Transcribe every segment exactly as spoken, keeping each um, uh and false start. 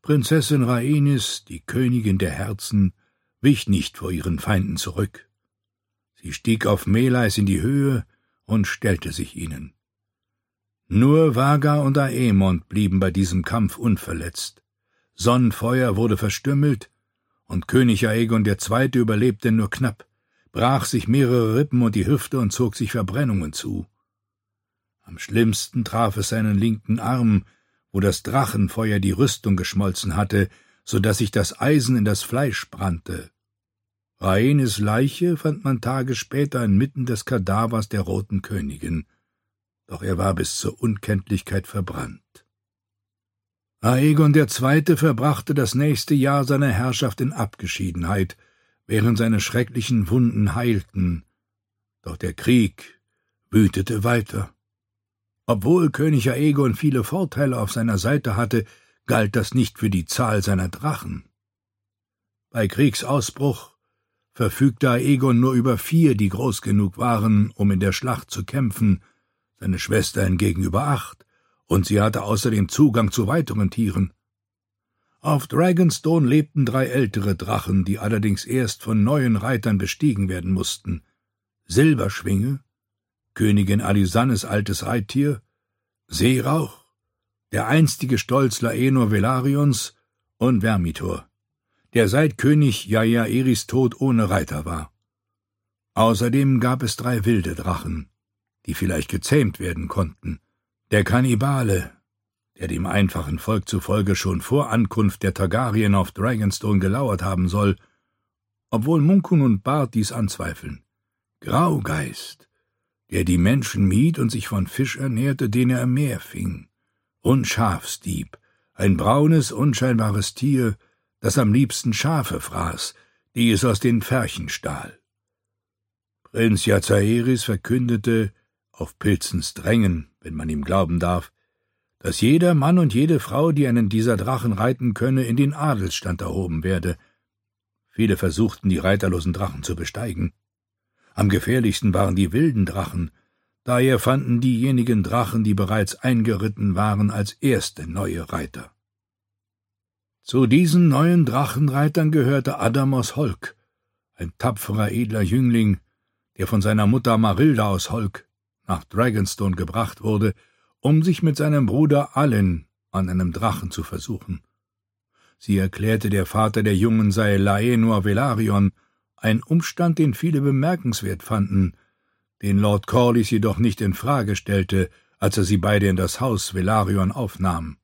Prinzessin Rhaenys, die Königin der Herzen, wich nicht vor ihren Feinden zurück. Sie stieg auf Meleis in die Höhe und stellte sich ihnen. Nur Vaga und Aemond blieben bei diesem Kampf unverletzt. Sonnenfeuer wurde verstümmelt, und König Aegon der Zweite überlebte nur knapp, brach sich mehrere Rippen und die Hüfte und zog sich Verbrennungen zu. Am schlimmsten traf es seinen linken Arm, wo das Drachenfeuer die Rüstung geschmolzen hatte, so daß sich das Eisen in das Fleisch brannte. Rhaenys Leiche fand man Tage später inmitten des Kadavers der Roten Königin, doch er war bis zur Unkenntlichkeit verbrannt. Aegon der Zweite verbrachte das nächste Jahr seiner Herrschaft in Abgeschiedenheit, während seine schrecklichen Wunden heilten, doch der Krieg wütete weiter. Obwohl König Aegon viele Vorteile auf seiner Seite hatte, galt das nicht für die Zahl seiner Drachen. Bei Kriegsausbruch verfügte Aegon nur über vier, die groß genug waren, um in der Schlacht zu kämpfen, seine Schwester hingegen über acht, und sie hatte außerdem Zugang zu weiteren Tieren. Auf Dragonstone lebten drei ältere Drachen, die allerdings erst von neuen Reitern bestiegen werden mussten: Silberschwinge, Königin Alisannes altes Reittier, Seerauch, der einstige Stolz Laenor Velarion's, und Vermitor, der seit König Jaehaerys Tod ohne Reiter war. Außerdem gab es drei wilde Drachen, die vielleicht gezähmt werden konnten: der Kannibale, der dem einfachen Volk zufolge schon vor Ankunft der Targaryen auf Dragonstone gelauert haben soll, obwohl Munkun und Bart dies anzweifeln; Graugeist, der die Menschen mied und sich von Fisch ernährte, den er im Meer fing; und Schafsdieb, ein braunes, unscheinbares Tier, das am liebsten Schafe fraß, die es aus den Pferchen stahl. Prinz Jaehaerys verkündete, auf Pilzens Drängen, wenn man ihm glauben darf, dass jeder Mann und jede Frau, die einen dieser Drachen reiten könne, in den Adelsstand erhoben werde. Viele versuchten, die reiterlosen Drachen zu besteigen. Am gefährlichsten waren die wilden Drachen, daher fanden diejenigen Drachen, die bereits eingeritten waren, als erste neue Reiter. Zu diesen neuen Drachenreitern gehörte Adamos Holk, ein tapferer, edler Jüngling, der von seiner Mutter Marilda aus Holk nach Dragonstone gebracht wurde, um sich mit seinem Bruder Alyn an einem Drachen zu versuchen. Sie erklärte, der Vater der Jungen sei Laenor Velaryon, ein Umstand, den viele bemerkenswert fanden, den Lord Corlys jedoch nicht in Frage stellte, als er sie beide in das Haus Velaryon aufnahm.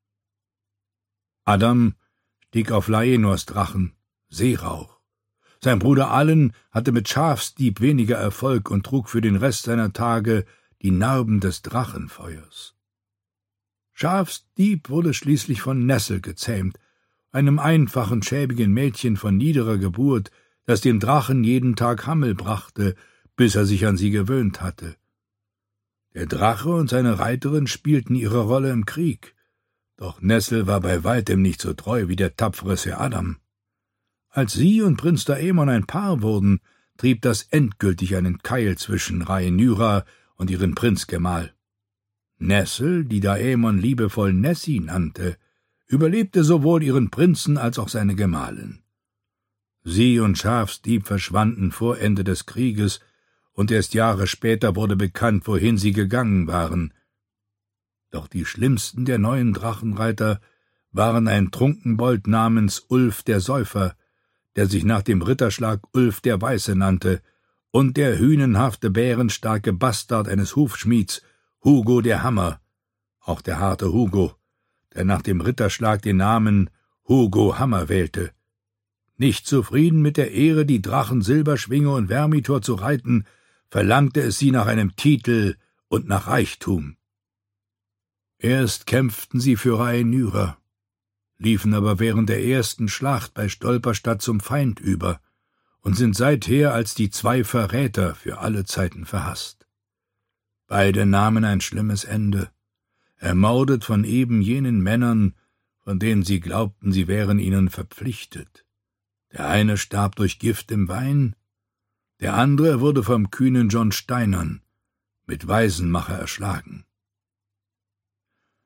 Adam stieg auf Laenors Drachen, Seerauch. Sein Bruder Alyn hatte mit Schafsdieb weniger Erfolg und trug für den Rest seiner Tage die Narben des Drachenfeuers. Schafsdieb wurde schließlich von Nessel gezähmt, einem einfachen, schäbigen Mädchen von niederer Geburt, das dem Drachen jeden Tag Hammel brachte, bis er sich an sie gewöhnt hatte. Der Drache und seine Reiterin spielten ihre Rolle im Krieg, doch Nessel war bei weitem nicht so treu wie der tapfere Sir Adam. Als sie und Prinz Daemon ein Paar wurden, trieb das endgültig einen Keil zwischen Rhaenyra und ihren Prinzgemahl. Nessel, die Daemon liebevoll Nessie nannte, überlebte sowohl ihren Prinzen als auch seine Gemahlin. Sie und Schafsdieb verschwanden vor Ende des Krieges, und erst Jahre später wurde bekannt, wohin sie gegangen waren. Doch die schlimmsten der neuen Drachenreiter waren ein Trunkenbold namens Ulf der Säufer, der sich nach dem Ritterschlag Ulf der Weiße nannte, und der hünenhafte, bärenstarke Bastard eines Hufschmieds, Hugo der Hammer, auch der harte Hugo, der nach dem Ritterschlag den Namen Hugo Hammer wählte. Nicht zufrieden mit der Ehre, die Drachen Silberschwinge und Vermitor zu reiten, verlangte es sie nach einem Titel und nach Reichtum. Erst kämpften sie für Rhaenyra, liefen aber während der ersten Schlacht bei Stolperstadt zum Feind über und sind seither als die zwei Verräter für alle Zeiten verhasst. Beide nahmen ein schlimmes Ende, ermordet von eben jenen Männern, von denen sie glaubten, sie wären ihnen verpflichtet. Der eine starb durch Gift im Wein, der andere wurde vom kühnen John Steinern mit Waisenmacher erschlagen.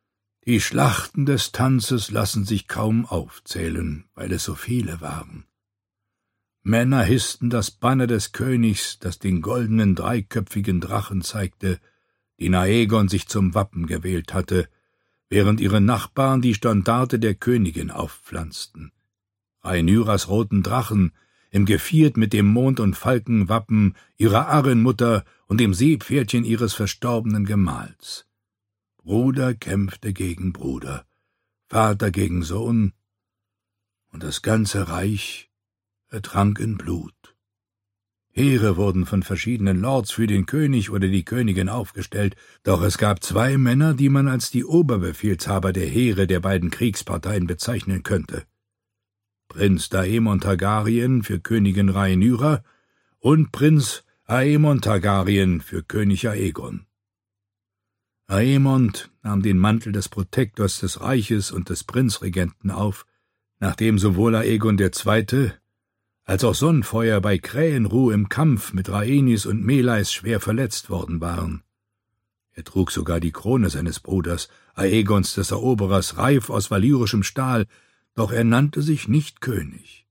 Die Schlachten des Tanzes lassen sich kaum aufzählen, weil es so viele waren. Männer hissten das Banner des Königs, das den goldenen dreiköpfigen Drachen zeigte, den Aegon sich zum Wappen gewählt hatte, während ihre Nachbarn die Standarte der Königin aufpflanzten. Rhaenyras roten Drachen, im Geviert mit dem Mond- und Falkenwappen ihrer Arrynmutter und dem Seepferdchen ihres verstorbenen Gemahls. Bruder kämpfte gegen Bruder, Vater gegen Sohn, und das ganze Reich ertrank in Blut. Heere wurden von verschiedenen Lords für den König oder die Königin aufgestellt, doch es gab zwei Männer, die man als die Oberbefehlshaber der Heere der beiden Kriegsparteien bezeichnen könnte. Prinz Daemon Targaryen für Königin Rhaenyra und Prinz Aemon Targaryen für König Aegon. Aemon nahm den Mantel des Protektors des Reiches und des Prinzregenten auf, nachdem sowohl Aegon der Zweite als auch Sonnenfeuer bei Krähenruh im Kampf mit Rhaenys und Meleis schwer verletzt worden waren. Er trug sogar die Krone seines Bruders, Aegons des Eroberers, reif aus valyrischem Stahl, doch er nannte sich nicht König.